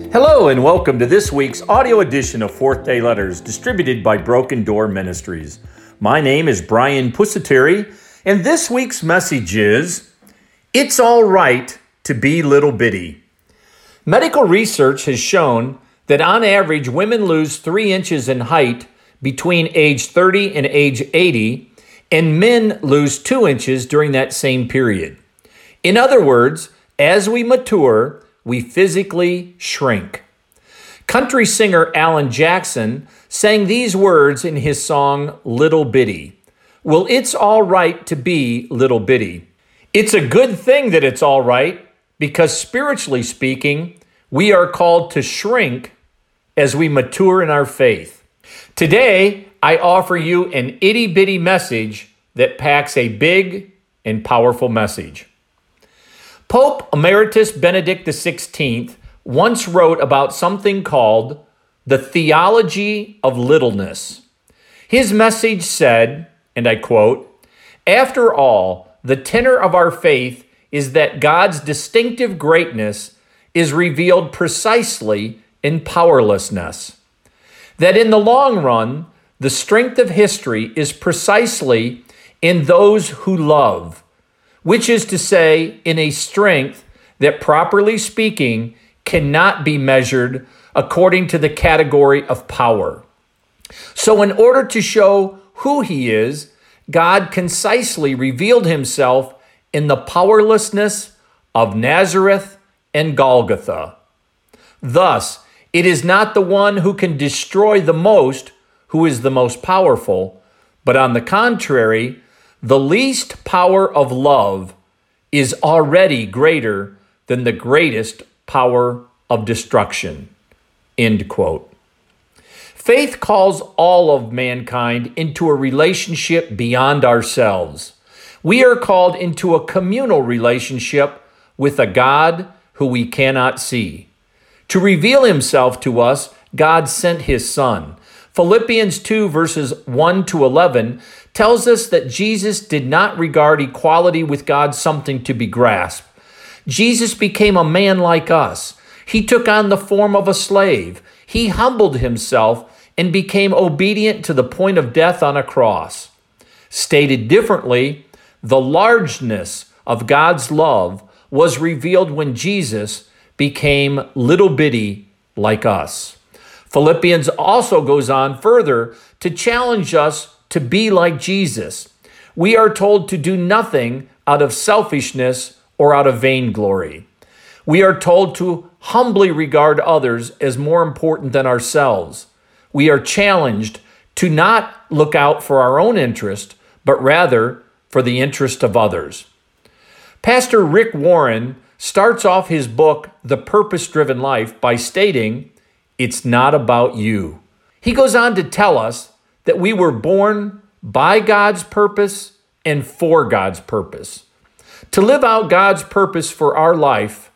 Hello and welcome to this week's audio edition of Fourth Day Letters, distributed by Broken Door Ministries. My name is Brian Pusateri, and this week's message is, It's All Right to Be Little Bitty. Medical research has shown that on average, women lose 3 inches in height between age 30 and age 80, and men lose 2 inches during that same period. In other words, as we mature, we physically shrink. Country singer Alan Jackson sang these words in his song, Little Bitty. Well, it's all right to be little bitty. It's a good thing that it's all right, because spiritually speaking, we are called to shrink as we mature in our faith. Today, I offer you an itty-bitty message that packs a big and powerful message. Pope Emeritus Benedict XVI once wrote about something called the theology of littleness. His message said, and I quote, "After all, the tenor of our faith is that God's distinctive greatness is revealed precisely in powerlessness. That in the long run, the strength of history is precisely in those who love, which is to say, in a strength that, properly speaking, cannot be measured according to the category of power. So in order to show who he is, God concisely revealed himself in the powerlessness of Nazareth and Golgotha. Thus, it is not the one who can destroy the most who is the most powerful, but on the contrary, the least power of love is already greater than the greatest power of destruction." End quote. Faith calls all of mankind into a relationship beyond ourselves. We are called into a communal relationship with a God who we cannot see. To reveal himself to us, God sent his Son. Philippians 2 verses 1 to 11 tells us that Jesus did not regard equality with God something to be grasped. Jesus became a man like us. He took on the form of a slave. He humbled himself and became obedient to the point of death on a cross. Stated differently, the largeness of God's love was revealed when Jesus became little bitty like us. Philippians also goes on further to challenge us to be like Jesus. We are told to do nothing out of selfishness or out of vainglory. We are told to humbly regard others as more important than ourselves. We are challenged to not look out for our own interest, but rather for the interest of others. Pastor Rick Warren starts off his book, The Purpose-Driven Life, by stating, "It's not about you." He goes on to tell us that we were born by God's purpose and for God's purpose. To live out God's purpose for our life,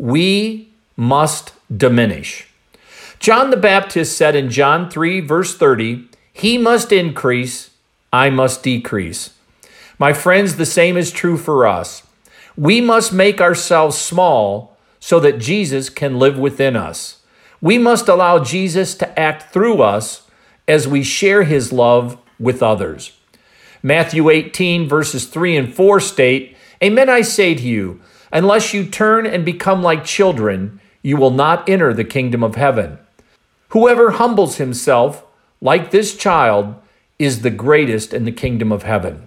we must diminish. John the Baptist said in John 3, verse 30, "He must increase, I must decrease." My friends, the same is true for us. We must make ourselves small so that Jesus can live within us. We must allow Jesus to act through us as we share his love with others. Matthew 18, verses 3 and 4 state, "Amen, I say to you, unless you turn and become like children, you will not enter the kingdom of heaven. Whoever humbles himself like this child is the greatest in the kingdom of heaven."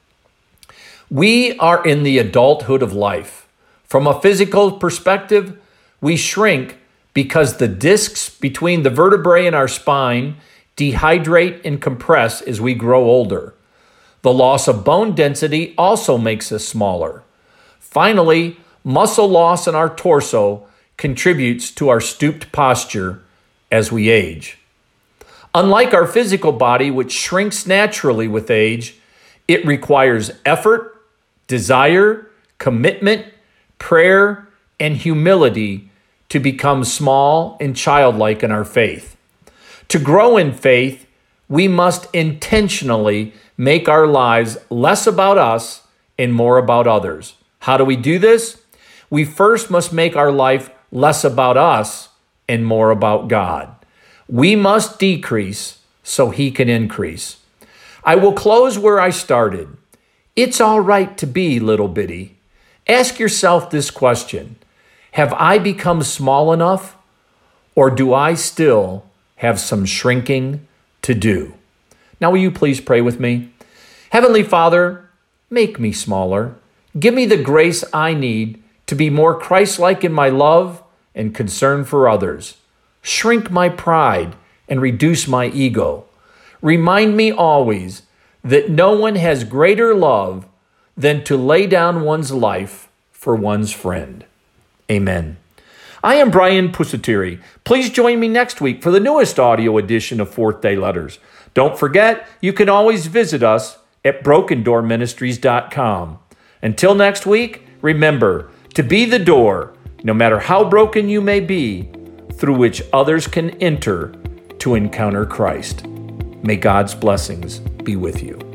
We are in the adulthood of life. From a physical perspective, we shrink because the discs between the vertebrae in our spine dehydrate and compress as we grow older. The loss of bone density also makes us smaller. Finally, muscle loss in our torso contributes to our stooped posture as we age. Unlike our physical body, which shrinks naturally with age, it requires effort, desire, commitment, prayer, and humility to become small and childlike in our faith. To grow in faith, we must intentionally make our lives less about us and more about others. How do we do this? We first must make our life less about us and more about God. We must decrease so He can increase. I will close where I started. It's all right to be little bitty. Ask yourself this question: have I become small enough, or do I still have some shrinking to do? Now, will you please pray with me? Heavenly Father, make me smaller. Give me the grace I need to be more Christ-like in my love and concern for others. Shrink my pride and reduce my ego. Remind me always that no one has greater love than to lay down one's life for one's friend. Amen. I am Brian Pusateri. Please join me next week for the newest audio edition of Fourth Day Letters. Don't forget, you can always visit us at brokendoorministries.com. Until next week, remember to be the door, no matter how broken you may be, through which others can enter to encounter Christ. May God's blessings be with you.